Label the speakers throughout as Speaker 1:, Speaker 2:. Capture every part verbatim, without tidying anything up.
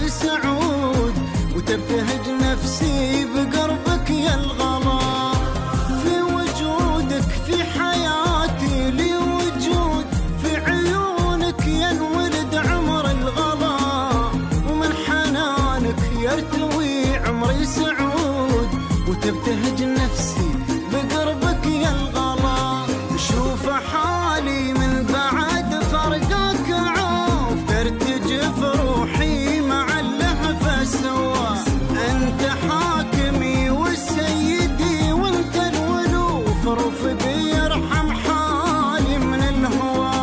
Speaker 1: عمري سعود، وتبتهج نفسي بقربك يا الغلا. في وجودك في حياتي لي وجود، في عيونك ينولد عمر الغلا، ومن حنانك يرتوي عمري سعود، وتبتهج نفسي بقربك يا الغلا. شوف حالي من بعد فرقك عوف، ترتجف روحي مع اللهفة سوا. انت حاكمي وسيدي وانت الولوف، رفقي يرحم حالي من الهوى.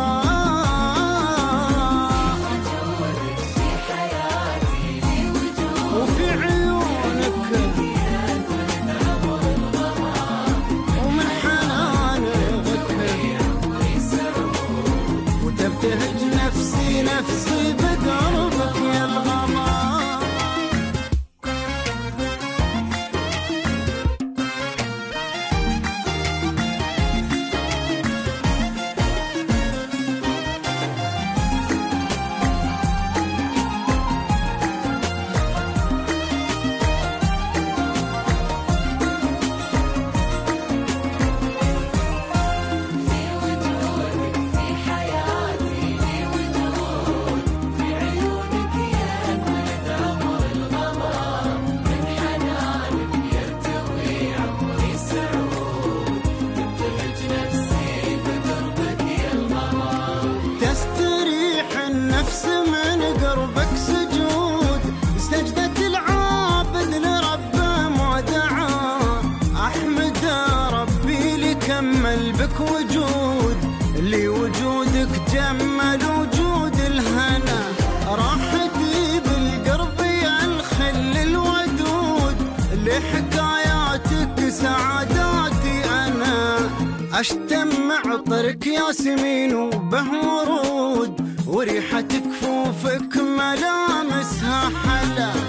Speaker 2: في حياتي لي وجود،
Speaker 1: وفي عيونك ومن حنانك وتبتهج نفسي نفسي بقربك يا الغلا. تستريح النفس من قربك سجود، سجدة العابد لربه مودعا. أحمد ربي لكمل بك وجود، لوجودك جمل وجود الهنا. راحتي بالقرب يا الخل الودود، لحكاياتك سعاداتي أنا. أشتم عطرك ياسمين وبه ورود، وريحة كفوفك ملامسها حلا.